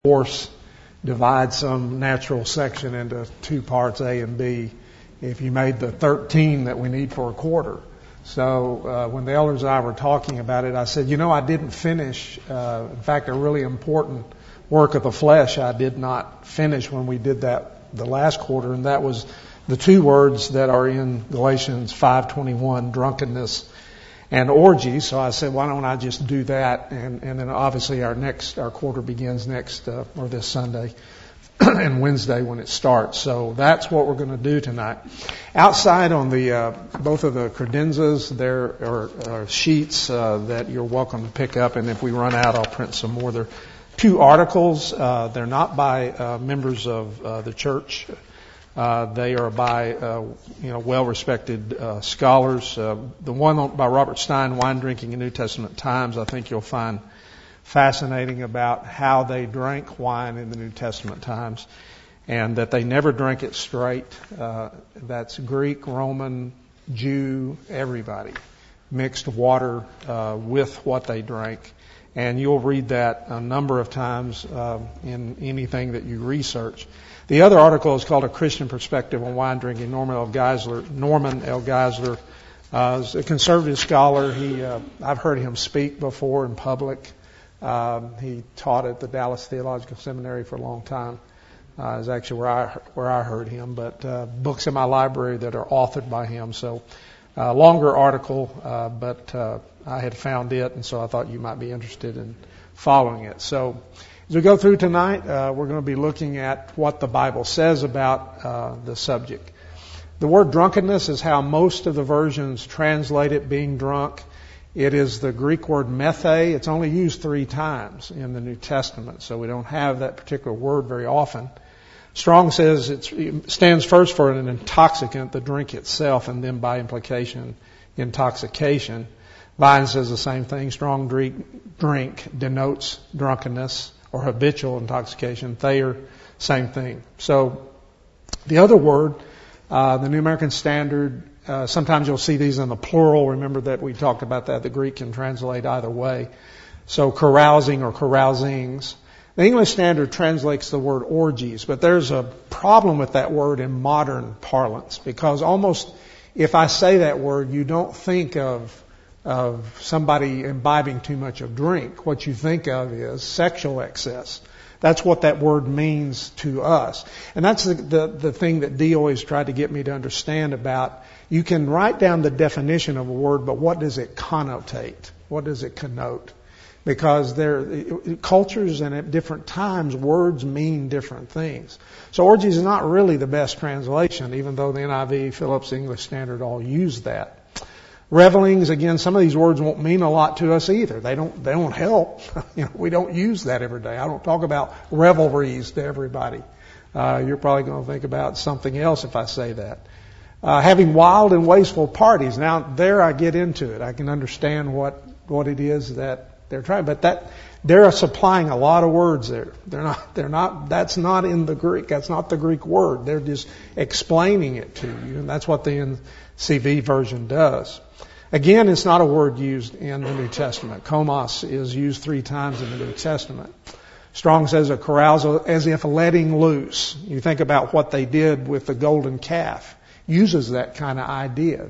course divide some natural section into two parts, A and B, if you made the 13 that we need for a quarter. So when the elders and I were talking about it, I said, I didn't finish. In fact, a really important work of the flesh I did not finish when we did that the last quarter, and that was the two words that are in Galatians 5:21, drunkenness and orgies. So I said, why don't I just do that? And then obviously our quarter begins or this Sunday and Wednesday when it starts. So that's what we're going to do tonight. Outside on the both of the credenzas, there are sheets that you're welcome to pick up. And if we run out, I'll print some more. There are two articles. They're not by members of the church. They are by, well-respected scholars. The one by Robert Stein, Wine Drinking in New Testament Times, I think you'll find fascinating about how they drank wine in the New Testament times, and that they never drank it straight. That's Greek, Roman, Jew, everybody mixed water with what they drank. And you'll read that a number of times in anything that you research. The other article is called A Christian Perspective on Wine Drinking. Norman L. Geisler is a conservative scholar. I've heard him speak before in public. He taught at the Dallas Theological Seminary for a long time. Is actually where I heard him. But books in my library that are authored by him. So longer article, but I had found it, and so I thought you might be interested in following it. So as we go through tonight, we're going to be looking at what the Bible says about the subject. The word drunkenness is how most of the versions translate it, being drunk. It is the Greek word methe. It's only used 3 times in the New Testament, so we don't have that particular word very often. Strong says it stands first for an intoxicant, the drink itself, and then by implication, intoxication. Vine says the same thing. Strong drink denotes drunkenness or habitual intoxication. Thayer, same thing. So the other word, the New American Standard, sometimes you'll see these in the plural. Remember that we talked about that. The Greek can translate either way. So carousing or carousings. The English Standard translates the word orgies, but there's a problem with that word in modern parlance, because almost if I say that word, you don't think of somebody imbibing too much of drink. What you think of is sexual excess. That's what that word means to us. And that's the thing that Dee always tried to get me to understand about. You can write down the definition of a word, but what does it connotate? What does it connote? Because cultures and at different times, words mean different things. So orgies is not really the best translation, even though the NIV, Phillips, English Standard all use that. Revelings, again, some of these words won't mean a lot to us either. They don't help. We don't use that every day. I don't talk about revelries to everybody. You're probably going to think about something else if I say that. Having wild and wasteful parties. Now, there I get into it. I can understand what it is that they're trying, but they're supplying a lot of words there. They're not, that's not in the Greek. That's not the Greek word. They're just explaining it to you, and that's what the NCV version does. Again, it's not a word used in the New Testament. Komos is used 3 times in the New Testament. Strong says a carousal as if letting loose. You think about what they did with the golden calf. Uses that kind of idea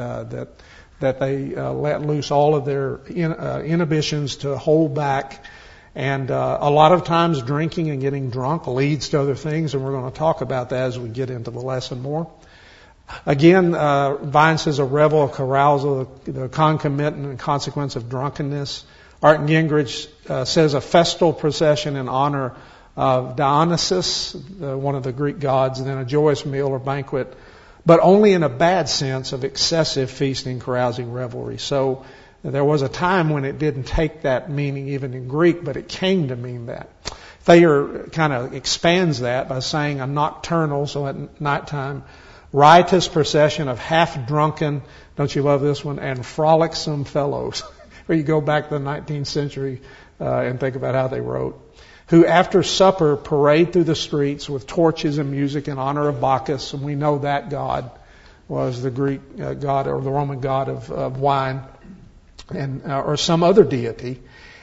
that they let loose all of their inhibitions to hold back. And a lot of times drinking and getting drunk leads to other things, and we're going to talk about that as we get into the lesson more. Again, Vine says a revel, a carousal, the concomitant and consequence of drunkenness. Art Gingrich says a festal procession in honor of Dionysus, one of the Greek gods, and then a joyous meal or banquet, but only in a bad sense of excessive feasting, carousing, revelry. So there was a time when it didn't take that meaning even in Greek, but it came to mean that. Thayer kind of expands that by saying a nocturnal, so at nighttime, riotous procession of half-drunken, don't you love this one, and frolicsome fellows. Or you go back to the 19th century and think about how they wrote. Who after supper parade through the streets with torches and music in honor of Bacchus, and we know that god was the Greek god or the Roman god of wine, and or some other deity.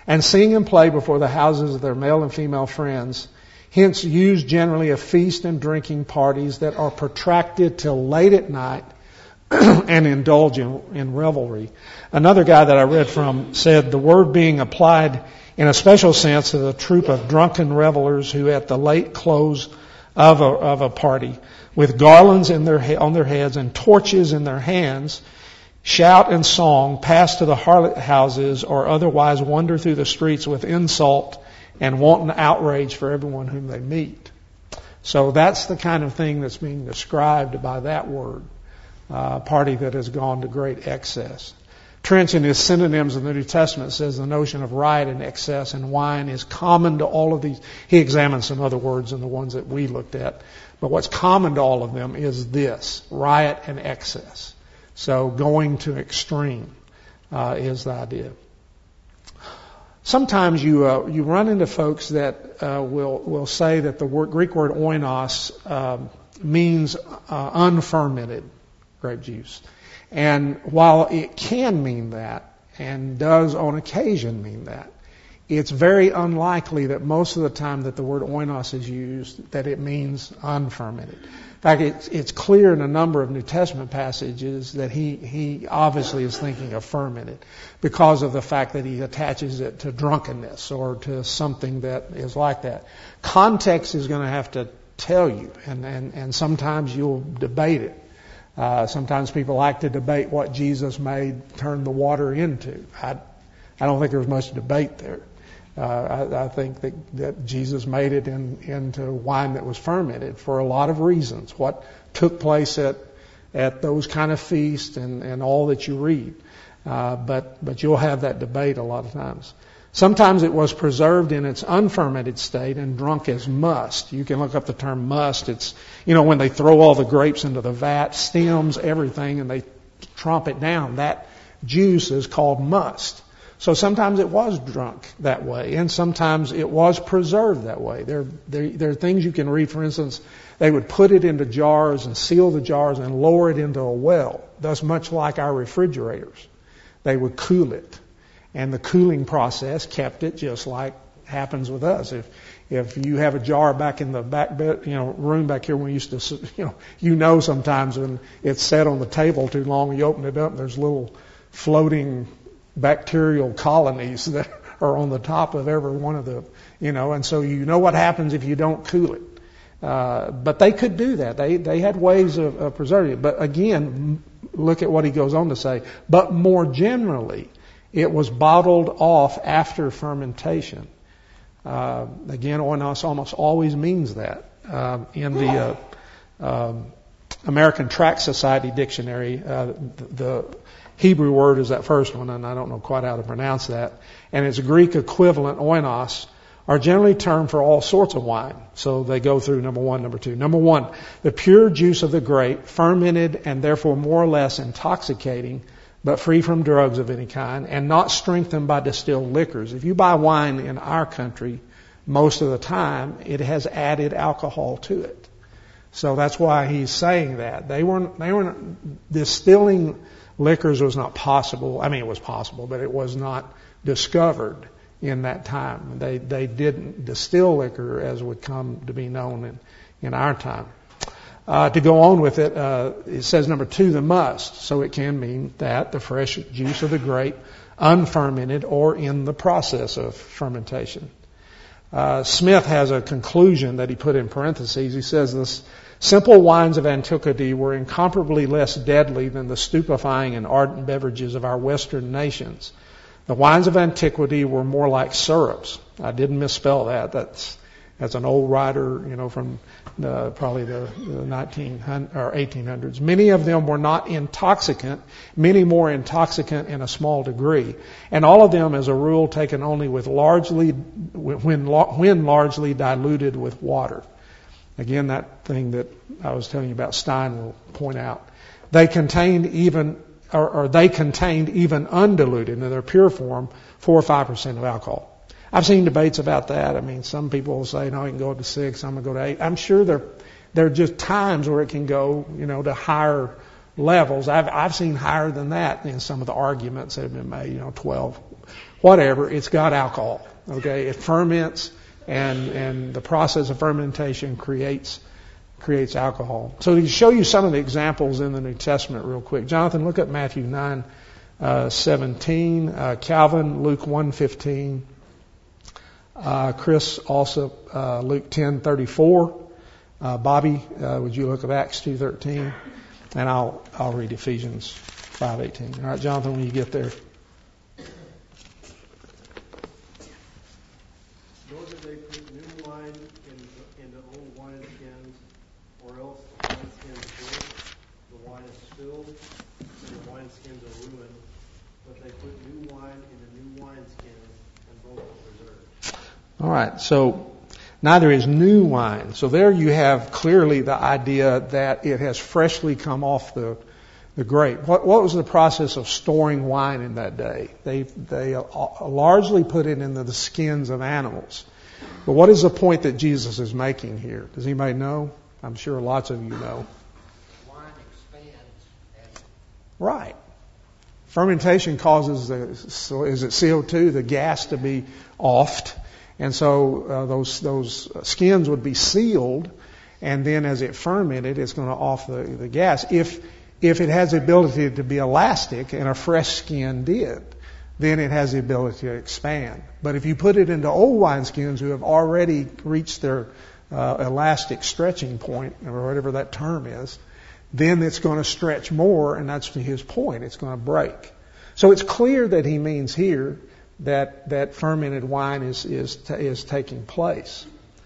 and sing and play before the houses of their male and female friends, hence used generally of feast and drinking parties that are protracted till late at night and indulge in revelry. Another guy that I read from said the word being applied in a special sense to the troop of drunken revelers who at the late close of a party, with garlands on their heads and torches in their hands, shout and song, pass to the harlot houses, or otherwise wander through the streets with insult and wanton outrage for everyone whom they meet. So that's the kind of thing that's being described by that word, party that has gone to great excess. Trench, in his synonyms of the New Testament, says the notion of riot and excess and wine is common to all of these. He examined some other words than the ones that we looked at, but what's common to all of them is this: riot and excess. So going to extreme is the idea. Sometimes you run into folks that will say that the Greek word oinos means unfermented grape juice. And while it can mean that, and does on occasion mean that, it's very unlikely that most of the time that the word oinos is used that it means unfermented. In fact, it's clear in a number of New Testament passages that he obviously is thinking of fermented because of the fact that he attaches it to drunkenness or to something that is like that. Context is going to have to tell you, and sometimes you'll debate it. Sometimes people like to debate what Jesus made turn the water into. I don't think there's much debate there. I think that Jesus made it into wine that was fermented for a lot of reasons. What took place at those kind of feasts and all that you read. But you'll have that debate a lot of times. Sometimes it was preserved in its unfermented state and drunk as must. You can look up the term must. It's, when they throw all the grapes into the vat, stems, everything, and they tromp it down. That juice is called must. So sometimes it was drunk that way, and sometimes it was preserved that way. There are things you can read. For instance, they would put it into jars and seal the jars and lower it into a well. Thus, much like our refrigerators, they would cool it. And the cooling process kept it just like happens with us. If you have a jar back in the back bed, room back here, we used to, sometimes when it's set on the table too long, you open it up, and there's little floating bacterial colonies that are on the top of every one of the, and so what happens if you don't cool it. But they could do that. They had ways of preserving it. But again, look at what he goes on to say. But more generally, it was bottled off after fermentation. Again, oinos almost always means that. In the American Tract Society Dictionary, the Hebrew word is that first one, and I don't know quite how to pronounce that. And its Greek equivalent, oinos, are generally termed for all sorts of wine. So they go through number one, number two. Number one, the pure juice of the grape, fermented and therefore more or less intoxicating, but free from drugs of any kind, and not strengthened by distilled liquors. If you buy wine in our country, most of the time, it has added alcohol to it. So that's why he's saying that. They weren't distilling liquors was not possible. I mean, it was possible, but it was not discovered in that time. They didn't distill liquor as would come to be known in our time. To go on with it, it says number two, the must. So it can mean that the fresh juice of the grape, unfermented or in the process of fermentation. Smith has a conclusion that he put in parentheses. He says this: simple wines of antiquity were incomparably less deadly than the stupefying and ardent beverages of our Western nations. The wines of antiquity were more like syrups. I didn't misspell that. That's an old writer, from probably the 1900s or 1800s. Many of them were not intoxicant, many more intoxicant in a small degree, and all of them, as a rule, taken only when largely diluted with water. Again, that thing that I was telling you about Stein will point out. They contained even undiluted, in their pure form, 4 or 5% of alcohol. I've seen debates about that. I mean, some people will say, no, it can go up to 6, I'm going to go to 8. I'm sure there are just times where it can go, to higher levels. I've seen higher than that in some of the arguments that have been made, 12 whatever, it's got alcohol. Okay, it ferments, and the process of fermentation creates alcohol. So to show you some of the examples in the New Testament real quick, Jonathan, look at Matthew 9:17, Calvin, Luke 1:15, Chris also Luke 10:34, Bobby, would you look at Acts 2:13, and I'll read Ephesians 5:18. All right, Jonathan, when you get there. Nor did they put new wine into old wineskins, or else the wineskins burst, the wine is spilled, and the wineskins are ruined. But they put new wine into new wineskins, and both are preserved. All right, so neither is new wine. So there you have clearly the idea that it has freshly come off the grape. What was the process of storing wine in that day? They largely put it into the skins of animals. But what is the point that Jesus is making here? Does anybody know? I'm sure lots of you know. Wine expands. Right. Fermentation causes is it CO2, the gas, to be offed. And so those skins would be sealed, and then as it fermented, it's going to off the gas. If it has the ability to be elastic, and a fresh skin did, then it has the ability to expand. But if you put it into old wineskins who have already reached their elastic stretching point, or whatever that term is, then it's going to stretch more, and that's his point. It's going to break. So it's clear that he means here that fermented wine is taking place.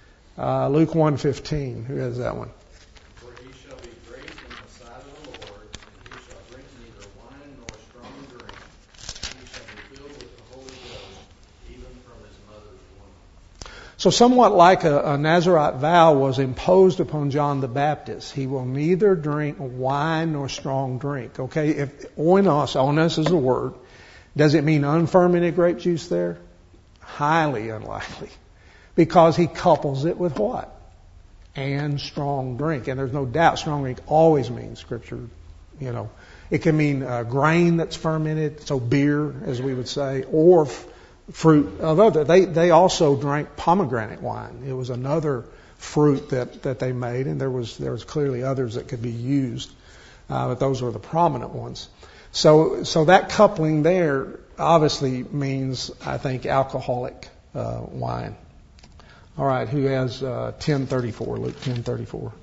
Luke 1:15. Who has that one? For he shall be great in the sight of the Lord, and he shall drink neither wine nor strong drink. He shall be filled with the Holy Ghost, even from his mother's womb. So somewhat like a Nazirite vow was imposed upon John the Baptist. He will neither drink wine nor strong drink. Okay, if oinos is a word. Does it mean unfermented grape juice there? Highly unlikely. Because he couples it with what? And strong drink. And there's no doubt strong drink always means, Scripture, it can mean grain that's fermented, so beer, as we would say, or fruit of other. They also drank pomegranate wine. It was another fruit that they made, and there was clearly others that could be used, but those were the prominent ones. So that coupling there obviously means, I think, alcoholic wine. All right, who has 10:34? Luke 10:34.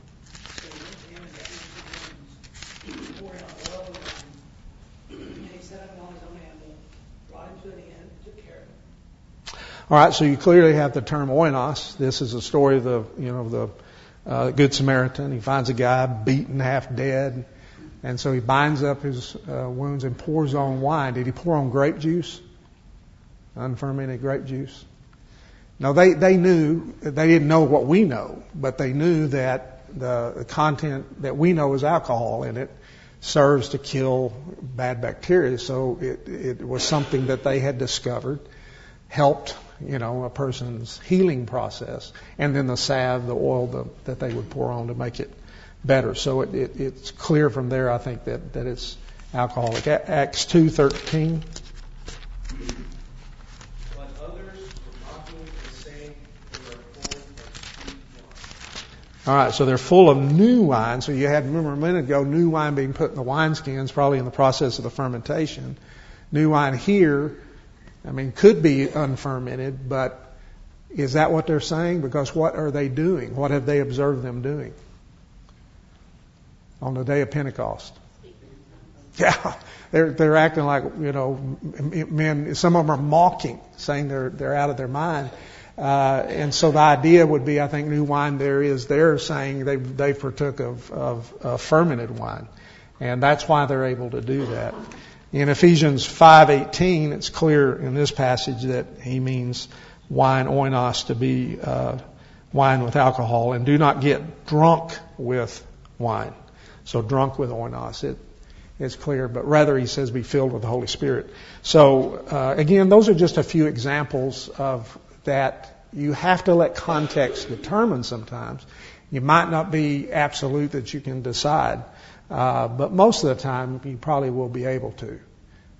All right, so you clearly have the term oinos. This is a story of the Good Samaritan. He finds a guy beaten half dead. And so he binds up his wounds and pours on wine. Did he pour on grape juice? Unfermented grape juice? No, they knew, they didn't know what we know, but they knew that the content that we know is alcohol in it serves to kill bad bacteria. So it was something that they had discovered, helped, a person's healing process. And then the salve, the oil that they would pour on to make it better. So it's clear from there, I think, that it's alcoholic. Acts 2:13. But others were mocking and saying, "They are full of sweet wine." All right, so they're full of new wine. So you had, remember a minute ago, new wine being put in the wineskins, probably in the process of the fermentation. New wine here, could be unfermented, but is that what they're saying? Because what are they doing? What have they observed them doing on the day of Pentecost? Yeah, they're acting like, men. Some of them are mocking, saying they're out of their mind. And so the idea would be, I think, new wine they're saying they partook of fermented wine, and that's why they're able to do that. In Ephesians 5:18, it's clear in this passage that he means wine, oinos, to be wine with alcohol, and do not get drunk with wine. So drunk with oinos, it's clear, but rather he says be filled with the Holy Spirit. So again, those are just a few examples of that. You have to let context determine sometimes. You might not be absolute that you can decide, but most of the time you probably will be able to.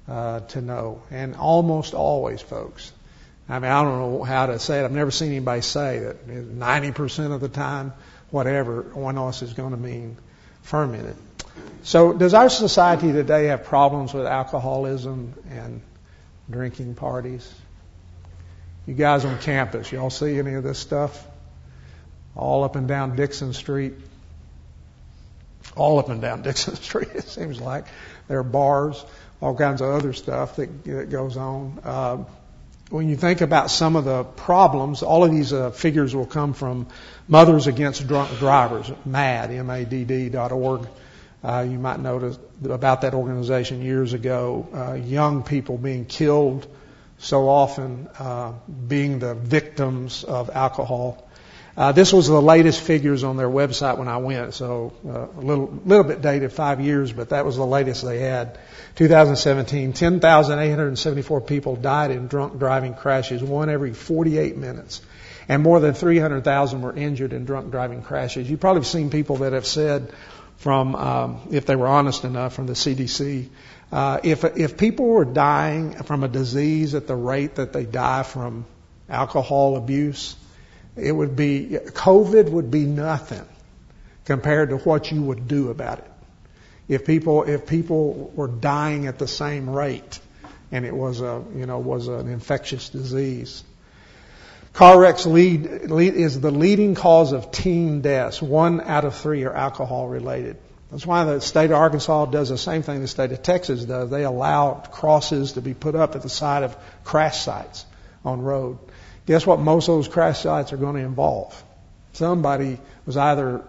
to know. And almost always, folks. I mean, I don't know how to say it. I've never seen anybody say that 90% of the time, whatever oinos is going to mean fermented. So does our society today have problems with alcoholism and drinking parties? You guys on campus, y'all see any of this stuff? All up and down Dixon Street. All up and down Dixon Street, it seems like. There are bars, all kinds of other stuff that goes on. When you think about some of the problems, all of these figures will come from Mothers Against Drunk Drivers, MADD, MADD.org. You might notice about that organization years ago. Young people being killed so often, being the victims of alcohol. This was the latest figures on their website when I went, so a little bit dated, 5 years, but that was the latest they had. 2017, 10,874 people died in drunk driving crashes, one every 48 minutes. And more than 300,000 were injured in drunk driving crashes. You've probably seen people that have said from, if they were honest enough, from the CDC, if people were dying from a disease at the rate that they die from alcohol abuse, COVID would be nothing compared to what you would do about it. If people were dying at the same rate, and it was an infectious disease. Car wrecks is the leading cause of teen deaths. 1 out of 3 are alcohol related. That's why the state of Arkansas does the same thing the state of Texas does. They allow crosses to be put up at the side of crash sites on road. Guess what most of those crash sites are going to involve? Somebody was either,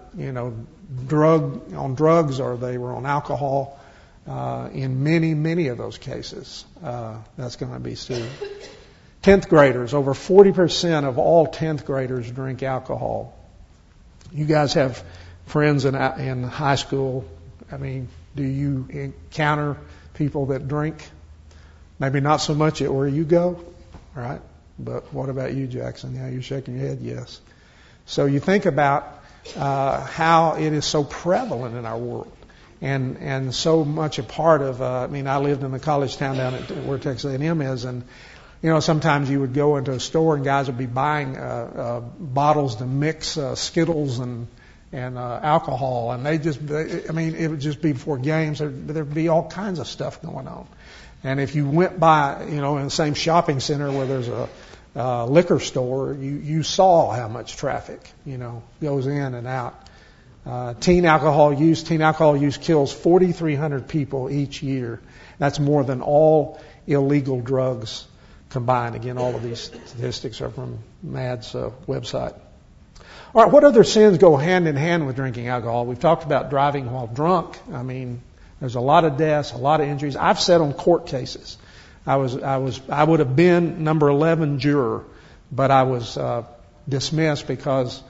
on drugs or they were on alcohol. In many of those cases, that's going to be sued. 10th graders, over 40% of all 10th graders drink alcohol. You guys have friends in high school. I mean, do you encounter people that drink? Maybe not so much at where you go, right? But what about you, Jackson? Yeah, you're shaking your head, yes. So you think about how it is so prevalent in our world and so much a part of, I lived in the college town down at where Texas A&M is, and, sometimes you would go into a store and guys would be buying bottles to mix Skittles and alcohol, and it would just be before games. There'd be all kinds of stuff going on. And if you went by, in the same shopping center where there's a liquor store, you saw how much traffic, goes in and out. Teen alcohol use kills 4,300 people each year. That's more than all illegal drugs combined. Again, all of these statistics are from MADD's website. All right, what other sins go hand in hand with drinking alcohol? We've talked about driving while drunk. There's a lot of deaths, a lot of injuries. I've sat on court cases. I would have been number 11 juror, but I was dismissed because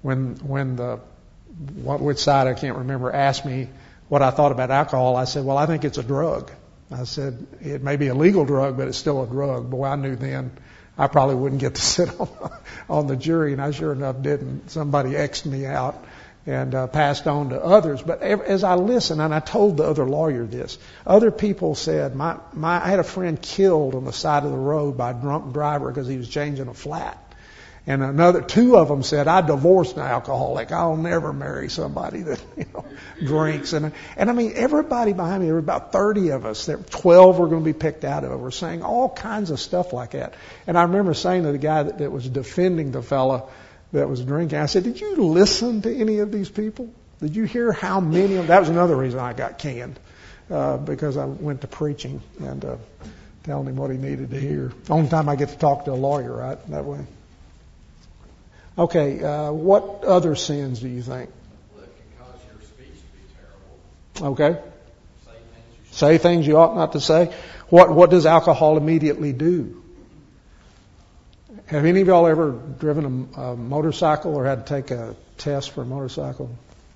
which side I can't remember asked me what I thought about alcohol. I said, well, I think it's a drug. I said it may be a legal drug, but it's still a drug. Boy, I knew then I probably wouldn't get to sit on the jury, and I sure enough didn't. Somebody X'd me out and passed on to others. But as I listened, and I told the other lawyer this, other people said, I had a friend killed on the side of the road by a drunk driver because he was changing a flat. And two of them said, I divorced an alcoholic. I'll never marry somebody that, drinks. And everybody behind me, there were about 30 of us. 12 were going to be picked out of it. We're saying all kinds of stuff like that. And I remember saying to the guy that was defending the fellow that was drinking, I said, did you listen to any of these people? Did you hear how many of them? That was another reason I got canned, because I went to preaching and telling him what he needed to hear. Only time I get to talk to a lawyer, right? That way. Okay, what other sins do you think? Well, it can cause your speech to be terrible. Okay. Say things you ought not to say. What does alcohol immediately do? Have any of y'all ever driven a motorcycle or had to take a test for a motorcycle?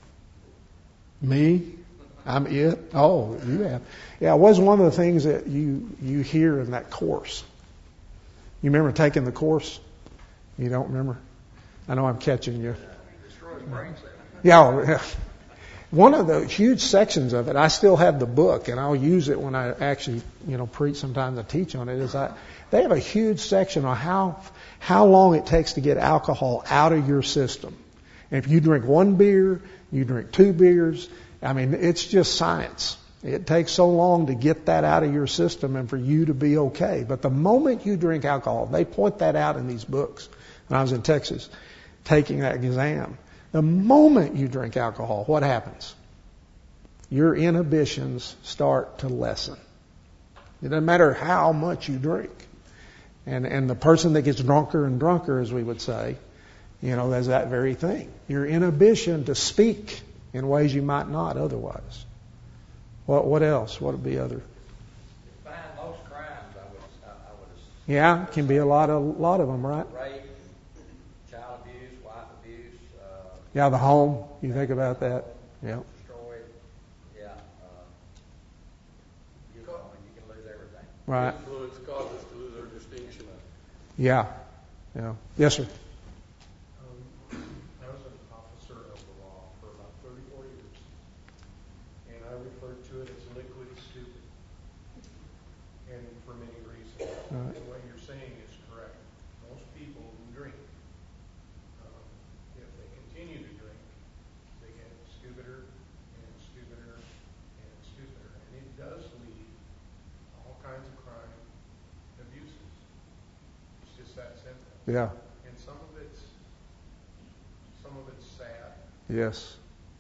Me? I'm it? Oh, you have. Yeah, it was one of the things that you hear in that course. You remember taking the course? You don't remember? I know I'm catching you. Destroys brain cells. Yeah. one of the huge sections of it, I still have the book, and I'll use it when I actually, preach sometimes. I teach on it. They have a huge section on how long it takes to get alcohol out of your system. And if you drink one beer, you drink 2 beers. I mean, it's just science. It takes so long to get that out of your system and for you to be okay. But the moment you drink alcohol, they point that out in these books. When I was in Texas taking that exam, the moment you drink alcohol, what happens? Your inhibitions start to lessen. It doesn't matter how much you drink. And the person that gets drunker and drunker, as we would say, there's that very thing. Your inhibition to speak in ways you might not otherwise. What else? What would be other? Behind most crimes, I would Yeah, can be a lot of them, right? rape, child abuse, wife abuse. Yeah, the home. You think about that. Yeah. Destroyed. Yeah. You can lose everything. Right. Influence causes to lose our distinction. Yeah. Yeah. Yes, sir. I was an officer of the law for about 34 years, and I referred to it as liquid stupid, and for many reasons. Right. And what you're saying is correct. Most people who drink, if they continue to drink, they get stupider and stupider and stupider, and it does lead to all kinds of crime, abuses. It's just that simple. Yeah. And some of it's sad. Yes.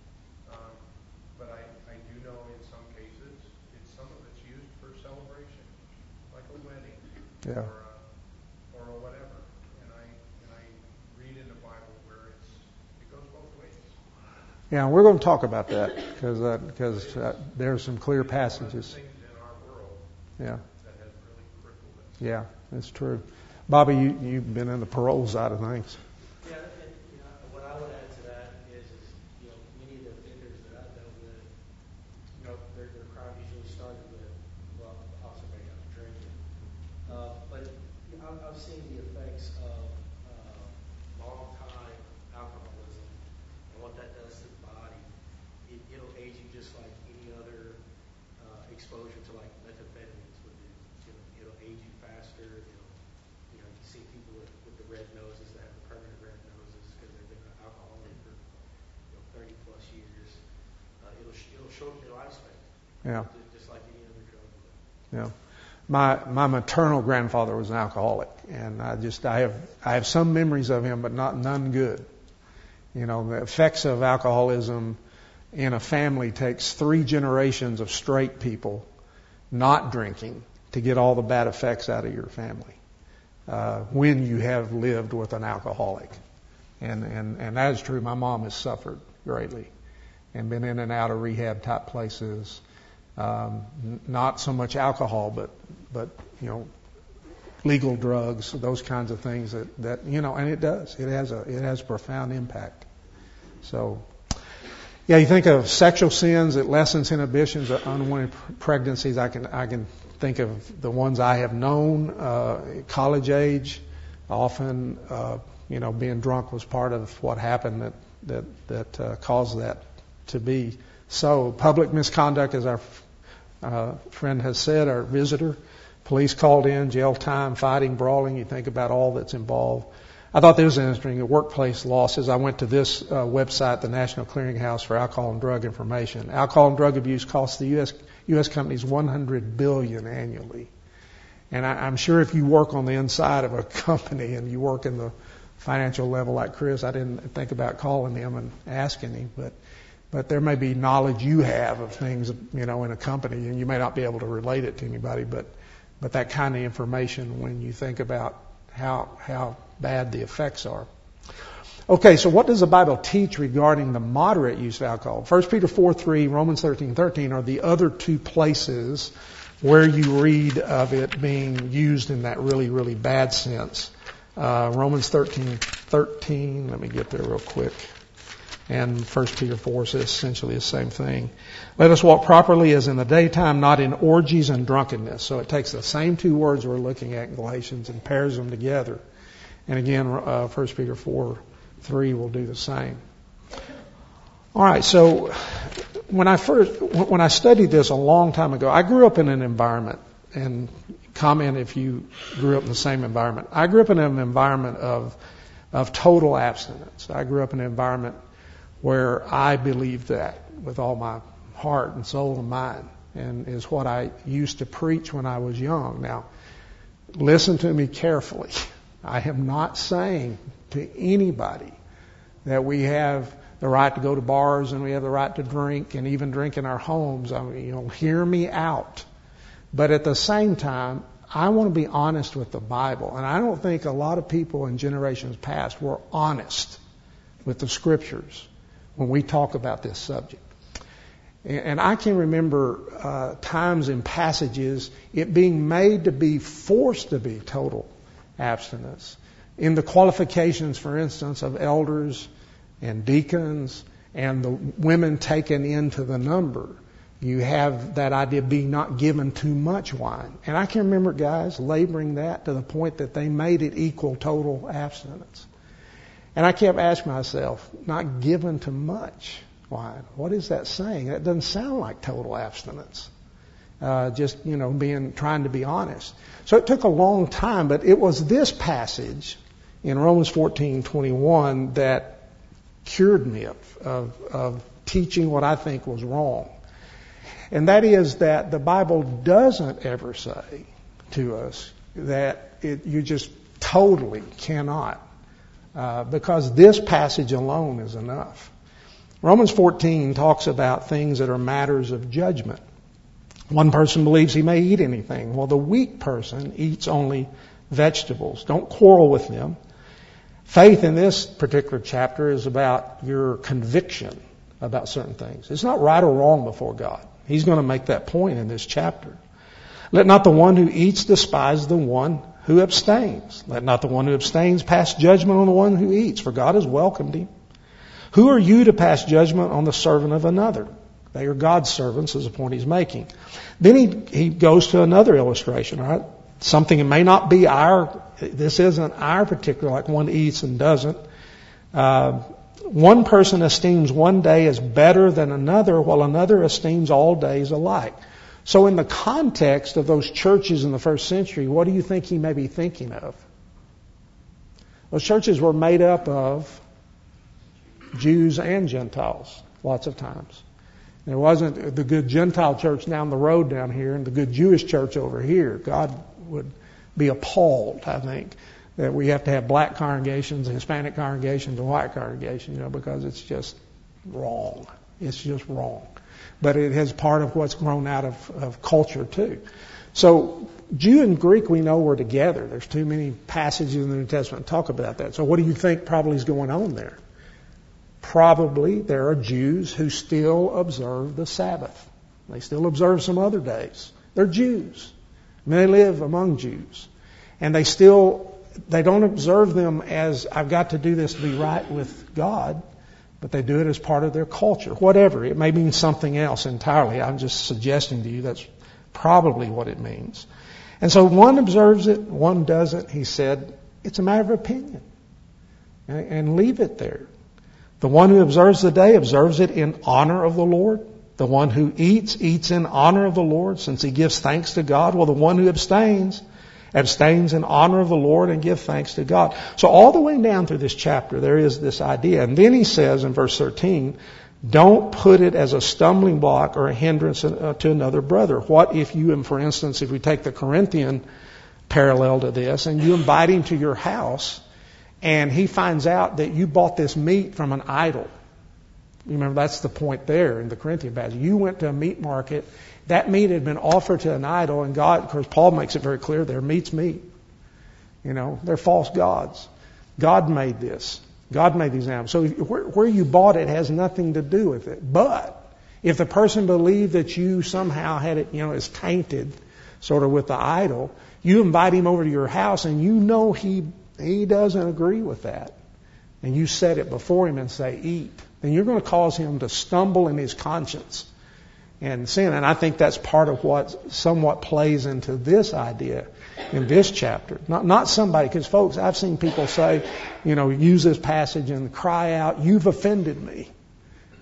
But I do know in some cases, some of it's used for celebration, like a wedding, Yeah. or whatever. And I read in the Bible where it goes both ways. Yeah, we're going to talk about that because there are some clear passages. Things in our world Yeah. that has really crippled us. Yeah, that's true. Bobby, you've been in the parole side of things. Yeah, and what I would add to that is many of the offenders that I've dealt with, their crime usually started with, also maybe out of drinking. But I've seen the effects of long-time alcoholism and what that does to the body. It'll age you just like any other exposure to like methamphetamines would do. It'll age you faster. You see people with the red noses that have permanent red noses because they've been alcoholic for 30 plus years. It'll shorten your lifespan. Yeah. Just like any other drug would. Yeah. My maternal grandfather was an alcoholic, and I have some memories of him, but none good. The effects of alcoholism in a family takes 3 generations of straight people not drinking to get all the bad effects out of your family. When you have lived with an alcoholic. And that is true. My mom has suffered greatly and been in and out of rehab type places. Not so much alcohol, but legal drugs, those kinds of things that and it does. It has a profound impact. So, yeah, you think of sexual sins, it lessens inhibitions, unwanted pregnancies. I can think of the ones I have known, college age. Often, being drunk was part of what happened that caused that to be so. Public misconduct, as our friend has said, our visitor. Police called in, jail time, fighting, brawling. You think about all that's involved. I thought this was interesting. The workplace losses. I went to this website, the National Clearinghouse for Alcohol and Drug Information. Alcohol and drug abuse costs the U.S. companies $100 billion annually. And I'm sure if you work on the inside of a company and you work in the financial level like Chris, I didn't think about calling him and asking him, but there may be knowledge you have of things, in a company, and you may not be able to relate it to anybody, but that kind of information when you think about how bad the effects are. Okay, so what does the Bible teach regarding the moderate use of alcohol? 1 Peter 4:3, Romans 13:13 are the other 2 places where you read of it being used in that really, really bad sense. Romans 13:13, let me get there real quick. And 1 Peter 4 says essentially the same thing. Let us walk properly as in the daytime, not in orgies and drunkenness. So it takes the same 2 words we're looking at in Galatians and pairs them together. And again, 1 Peter 4:3 will do the same. All right, so when I studied this a long time ago, I grew up in an environment, and comment if you grew up in the same environment. I grew up in an environment of total abstinence. I grew up in an environment where I believed that with all my heart and soul and mind, and is what I used to preach when I was young. Now, listen to me carefully. I am not saying to anybody that we have the right to go to bars and we have the right to drink and even drink in our homes. I mean, hear me out. But at the same time, I want to be honest with the Bible. And I don't think a lot of people in generations past were honest with the Scriptures when we talk about this subject. And I can remember times in passages it being made to be forced to be total abstinence. In the qualifications, for instance, of elders and deacons and the women taken into the number, you have that idea of being not given too much wine. And I can remember guys laboring that to the point that they made it equal total abstinence. And I kept asking myself, not given too much wine. What is that saying? That doesn't sound like total abstinence. Trying to be honest. So it took a long time, but it was this passage in Romans 14:21 that cured me of teaching what I think was wrong. And that is that the Bible doesn't ever say to us that you just totally cannot, because this passage alone is enough. Romans 14 talks about things that are matters of judgment. One person believes he may eat anything. Well, the weak person eats only vegetables. Don't quarrel with them. Faith in this particular chapter is about your conviction about certain things. It's not right or wrong before God. He's going to make that point in this chapter. Let not the one who eats despise the one who abstains. Let not the one who abstains pass judgment on the one who eats, for God has welcomed him. Who are you to pass judgment on the servant of another? They are God's servants, is the point he's making. Then he goes to another illustration, all right? Something that may not be this isn't our particular, like one eats and doesn't. One person esteems one day as better than another, while another esteems all days alike. So in the context of those churches in the first century, what do you think he may be thinking of? Those churches were made up of Jews and Gentiles lots of times. There wasn't the good Gentile church down the road down here and the good Jewish church over here. God would be appalled, I think, that we have to have black congregations, Hispanic congregations, and white congregations, because it's just wrong. It's just wrong. But it is part of what's grown out of culture too. So Jew and Greek we know were together. There's too many passages in the New Testament that talk about that. So what do you think probably is going on there? Probably there are Jews who still observe the Sabbath. They still observe some other days. They're Jews. I mean, they live among Jews. And they don't observe them as, I've got to do this to be right with God, but they do it as part of their culture. Whatever. It may mean something else entirely. I'm just suggesting to you that's probably what it means. And so one observes it, one doesn't. He said, it's a matter of opinion. And leave it there. The one who observes the day observes it in honor of the Lord. The one who eats in honor of the Lord, since he gives thanks to God. Well, the one who abstains in honor of the Lord and give thanks to God. So all the way down through this chapter, there is this idea. And then he says in verse 13, don't put it as a stumbling block or a hindrance to another brother. What if you, for instance, if we take the Corinthian parallel to this, and you invite him to your house, and he finds out that you bought this meat from an idol. You remember, that's the point there in the Corinthian passage. You went to a meat market. That meat had been offered to an idol, and God, of course, Paul makes it very clear, their meat's meat. They're false gods. God made this. God made these animals. So where you bought it has nothing to do with it. But if the person believed that you somehow had it, is tainted sort of with the idol, you invite him over to your house, and he doesn't agree with that. And you set it before him and say, eat. Then you're going to cause him to stumble in his conscience and sin. And I think that's part of what somewhat plays into this idea in this chapter. Not somebody, because folks, I've seen people say, use this passage and cry out, you've offended me.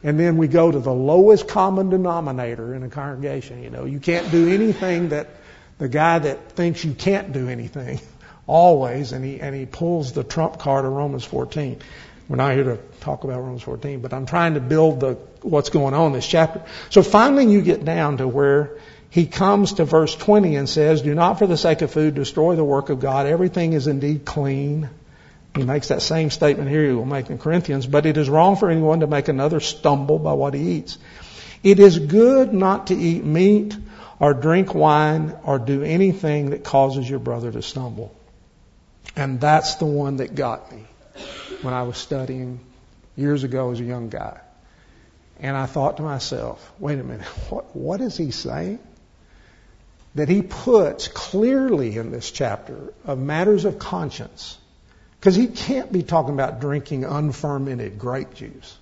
And then we go to the lowest common denominator in a congregation. You can't do anything that the guy that thinks you can't do anything always, and he pulls the trump card of Romans 14. We're not here to talk about Romans 14, but I'm trying to build what's going on in this chapter. So finally you get down to where he comes to verse 20 and says, do not for the sake of food destroy the work of God. Everything is indeed clean. He makes that same statement here he will make in Corinthians, but it is wrong for anyone to make another stumble by what he eats. It is good not to eat meat or drink wine or do anything that causes your brother to stumble. And that's the one that got me when I was studying years ago as a young guy. And I thought to myself, wait a minute, what is he saying? That he puts clearly in this chapter of matters of conscience. Because he can't be talking about drinking unfermented grape juice.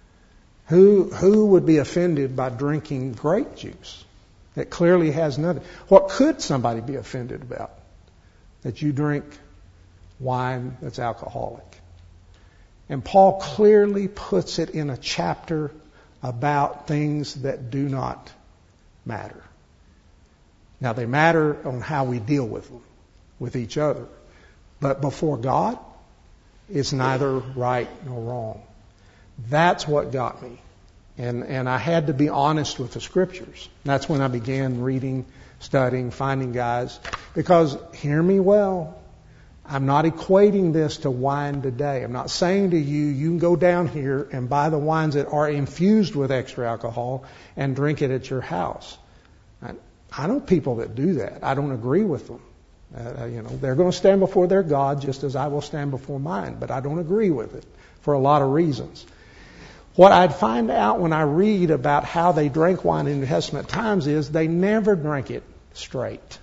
Who would be offended by drinking grape juice? That clearly has nothing. What could somebody be offended about? That you drink wine that's alcoholic. And Paul clearly puts it in a chapter about things that do not matter. Now they matter on how we deal with them, with each other. But before God, it's neither right nor wrong. That's what got me. And I had to be honest with the Scriptures. That's when I began reading, studying, finding guys. Because, hear me well, I'm not equating this to wine today. I'm not saying to you, you can go down here and buy the wines that are infused with extra alcohol and drink it at your house. I know people that do that. I don't agree with them. They're going to stand before their God just as I will stand before mine, but I don't agree with it for a lot of reasons. What I'd find out when I read about how they drank wine in New Testament times is they never drank it straight.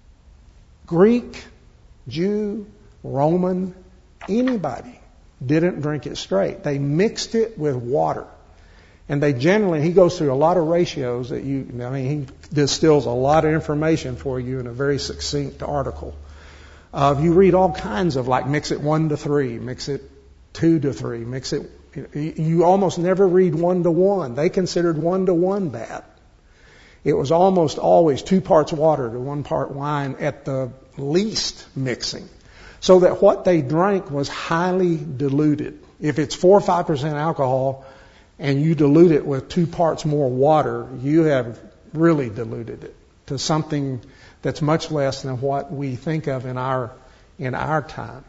Greek, Jew, Roman, anybody didn't drink it straight. They mixed it with water. And they generally, he goes through a lot of ratios that he distills a lot of information for you in a very succinct article. You read all kinds of mix it 1-3, mix it 2-3, mix it, you almost never read 1-1. They considered 1-1 bad. It was almost always 2 parts water to 1 part wine at the least mixing. So that what they drank was highly diluted. If it's 4 or 5% alcohol, and you dilute it with 2 parts more water, you have really diluted it to something that's much less than what we think of in our time.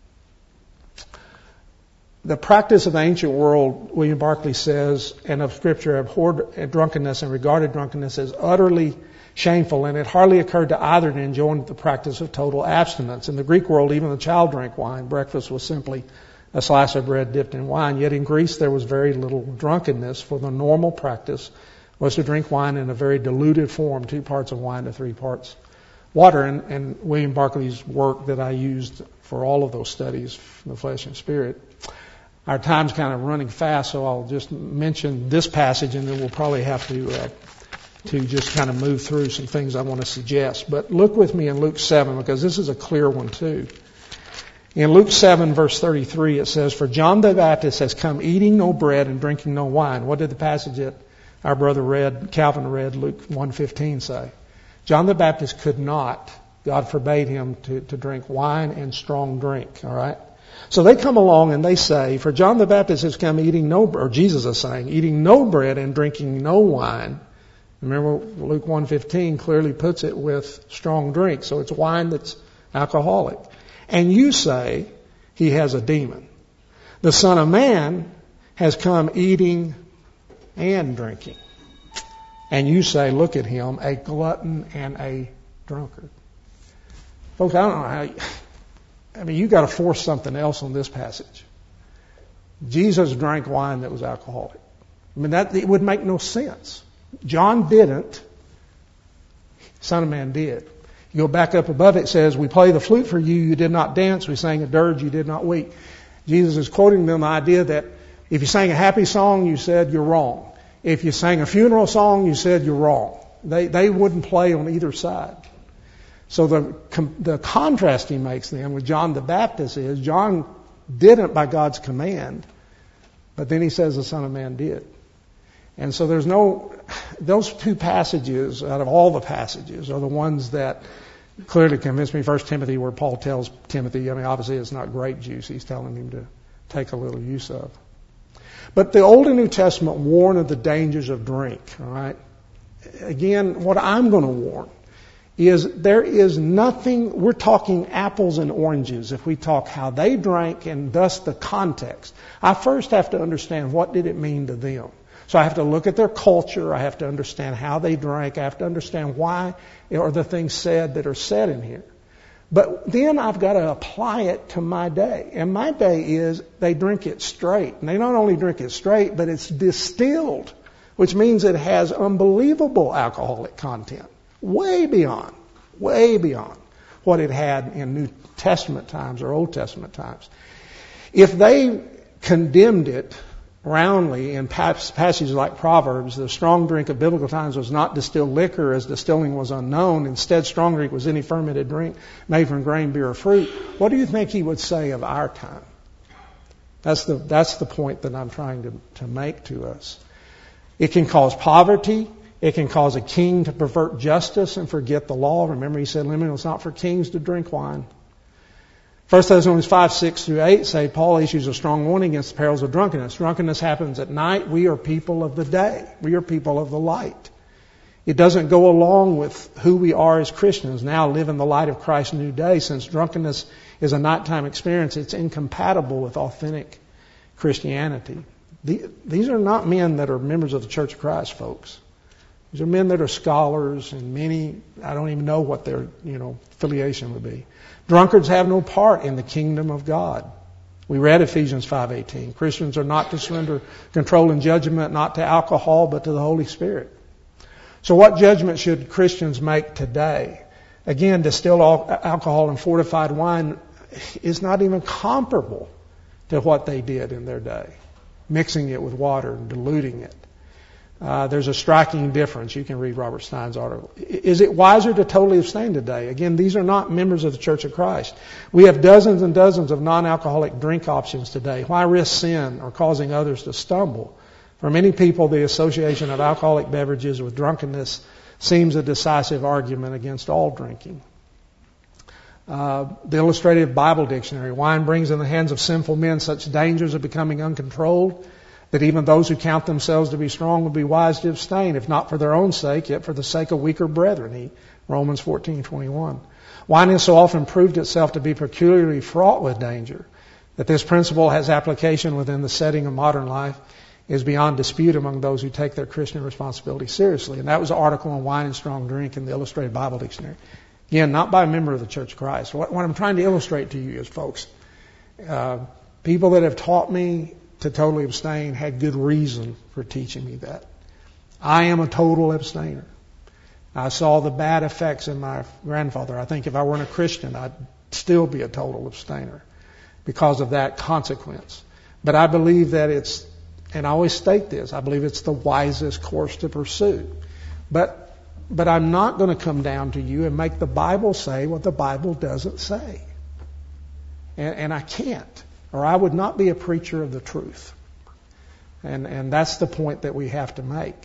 The practice of the ancient world, William Barclay says, and of Scripture abhorred drunkenness and regarded drunkenness as utterly shameful, and it hardly occurred to either to enjoin the practice of total abstinence. In the Greek world, even the child drank wine. Breakfast was simply a slice of bread dipped in wine. Yet in Greece there was very little drunkenness, for the normal practice was to drink wine in a very diluted form, 2 parts of wine to 3 parts water. And William Barclay's work that I used for all of those studies, The Flesh and Spirit. Our time's kind of running fast, so I'll just mention this passage, and then we'll probably have to just kind of move through some things I want to suggest. But look with me in Luke 7, because this is a clear one too. In Luke 7, verse 33, it says, "For John the Baptist has come eating no bread and drinking no wine." What did the passage that our brother Calvin read, Luke 1:15 say? John the Baptist could not. God forbade him to drink wine and strong drink, all right? So they come along and they say, "For John the Baptist has come eating or Jesus is saying, eating no bread and drinking no wine." Remember, Luke 1:15 clearly puts it with strong drink. So it's wine that's alcoholic. And you say he has a demon. The Son of Man has come eating and drinking. And you say, look at him, a glutton and a drunkard. Folks, I don't know how, you got to force something else on this passage. Jesus drank wine that was alcoholic. It would make no sense. John didn't. Son of Man did. You go back up above, it says, "We play the flute for you, you did not dance. We sang a dirge, you did not weep." Jesus is quoting them the idea that if you sang a happy song, you said you're wrong. If you sang a funeral song, you said you're wrong. They wouldn't play on either side. So the contrast he makes then with John the Baptist is John didn't by God's command, but then he says the Son of Man did. And so those two passages out of all the passages are the ones that clearly convinced me. 1 Timothy, where Paul tells Timothy, obviously it's not grape juice he's telling him to take a little use of. But the Old and New Testament warn of the dangers of drink, all right? Again, what I'm going to warn is there is nothing, we're talking apples and oranges if we talk how they drank and thus the context. I first have to understand what did it mean to them. So I have to look at their culture. I have to understand how they drank. I have to understand why are the things said that are said in here. But then I've got to apply it to my day. And my day is they drink it straight. And they not only drink it straight, but it's distilled, which means it has unbelievable alcoholic content. Way beyond what it had in New Testament times or Old Testament times. If they condemned it roundly in passages like Proverbs, the strong drink of biblical times was not distilled liquor, as distilling was unknown. Instead, strong drink was any fermented drink made from grain, beer, or fruit. What do you think he would say of our time? That's the point that I'm trying to make to us. It can cause poverty. It can cause a king to pervert justice and forget the law. Remember, he said, it's not for kings to drink wine. 1 Thessalonians 5:6-8 say Paul issues a strong warning against the perils of drunkenness. Drunkenness happens at night. We are people of the day. We are people of the light. It doesn't go along with who we are as Christians. Now live in the light of Christ's new day. Since drunkenness is a nighttime experience, it's incompatible with authentic Christianity. These are not men that are members of the Church of Christ, folks. These are men that are scholars, and many, I don't even know what their affiliation would be. Drunkards have no part in the kingdom of God. We read Ephesians 5:18. Christians are not to surrender control and judgment, not to alcohol, but to the Holy Spirit. So what judgment should Christians make today? Again, distilled alcohol and fortified wine is not even comparable to what they did in their day, mixing it with water and diluting it. There's a striking difference. You can read Robert Stein's article. Is it wiser to totally abstain today? Again, these are not members of the Church of Christ. We have dozens and dozens of non-alcoholic drink options today. Why risk sin or causing others to stumble? For many people, the association of alcoholic beverages with drunkenness seems a decisive argument against all drinking. The Illustrated Bible Dictionary. Wine brings in the hands of sinful men such dangers of becoming uncontrolled that even those who count themselves to be strong would be wise to abstain, if not for their own sake, yet for the sake of weaker brethren. Romans 14:21. Wine has so often proved itself to be peculiarly fraught with danger that this principle has application within the setting of modern life is beyond dispute among those who take their Christian responsibility seriously. And that was an article on wine and strong drink in the Illustrated Bible Dictionary. Again, not by a member of the Church of Christ. What I'm trying to illustrate to you is, folks, people that have taught me to totally abstain had good reason for teaching me that. I am a total abstainer. I saw the bad effects in my grandfather. I think if I weren't a Christian, I'd still be a total abstainer because of that consequence. But I believe that it's, and I always state this, I believe it's the wisest course to pursue. But I'm not going to come down to you and make the Bible say what the Bible doesn't say. And I can't. Or I would not be a preacher of the truth. And that's the point that we have to make.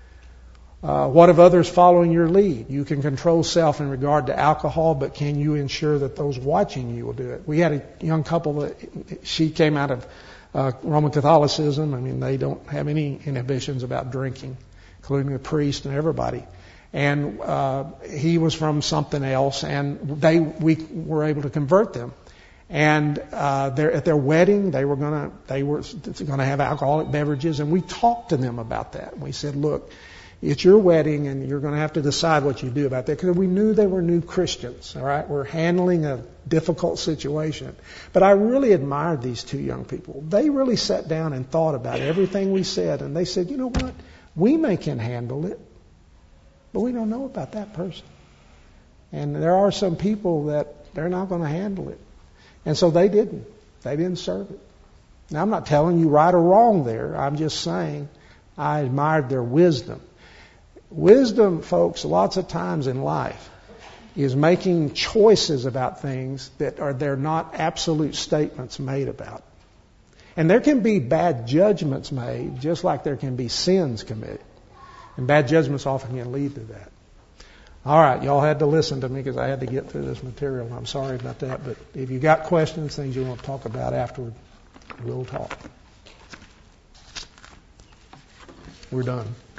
What of others following your lead? You can control self in regard to alcohol, but can you ensure that those watching you will do it? We had a young couple that she came out of Roman Catholicism. They don't have any inhibitions about drinking, including the priest and everybody. And he was from something else, and we were able to convert them. And at their wedding, they were going to have alcoholic beverages, and we talked to them about that. We said, look, it's your wedding, and you're going to have to decide what you do about that, because we knew they were new Christians. All right, we're handling a difficult situation. But I really admired these two young people. They really sat down and thought about everything we said, and they said, you know what, we can handle it, but we don't know about that person. And there are some people that they're not going to handle it. And so they didn't. They didn't serve it. Now, I'm not telling you right or wrong there. I'm just saying I admired their wisdom. Wisdom, folks, lots of times in life is making choices about things that they're not absolute statements made about. And there can be bad judgments made, just like there can be sins committed. And bad judgments often can lead to that. All right, y'all had to listen to me because I had to get through this material. I'm sorry about that. But if you got questions, things you want to talk about afterward, we'll talk. We're done.